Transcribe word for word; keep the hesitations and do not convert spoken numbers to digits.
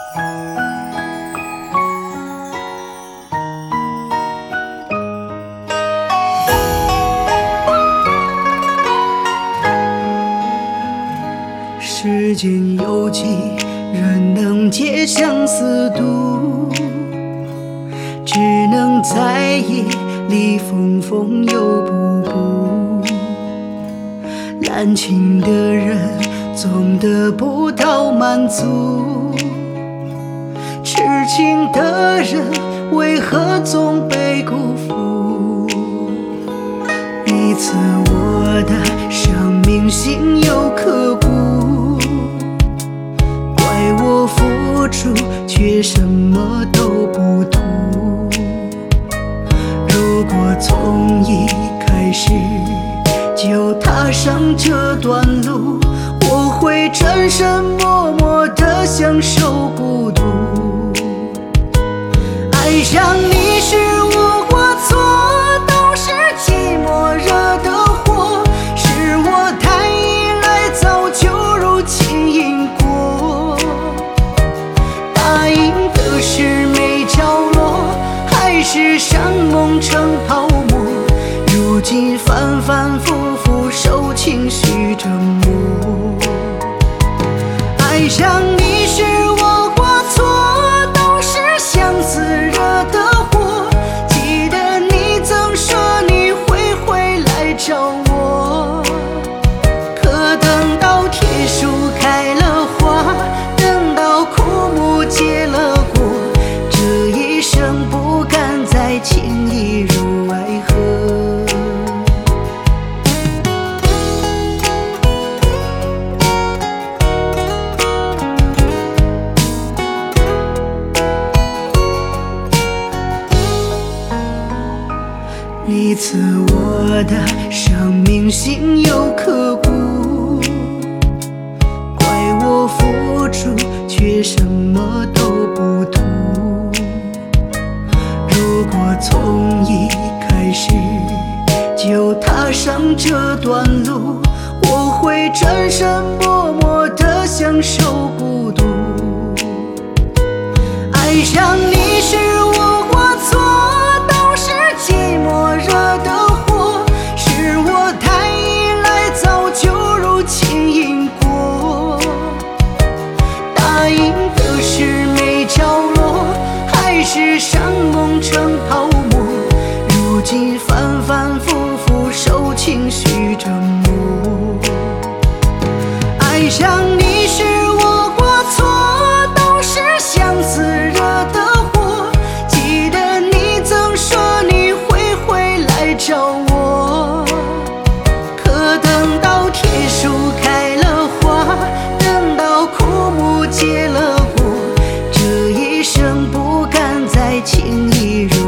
世间有几人能解相思毒？只能在夜里缝缝又补补。滥情的人总得不到满足，痴情的人为何总被辜负？你赐我的生命心有刻骨，我付出却什么都不图。如果从一开始就踏上这段路，我会转身默默地享受孤独。爱上你是无过错，都是寂寞惹的祸，是我太依赖，早就如情因果。答应的事没着落，还是让梦成泡沫。如今反反复复受情绪折磨。爱上你是我过错，都是相思惹的祸。记得你曾说你会回来找我，可等到铁树开了花，等到枯木结了果，这一生不敢再轻易入爱河。你赐我的生命心有刻骨，怪我付出却什么都不图。如果从一开始就踏上这段路，我会转身默默地享受孤独。爱上你是我过错，都是寂寞惹的祸，是我太依赖，早就如情因果。答应的事没着落，还是让梦成泡沫。如今反反复复受情绪折磨。爱上你是我过错，都是相思惹的祸。记得你曾说你会回来找我，可等到铁树开了花，等到枯木结了果，这一生不敢再轻易入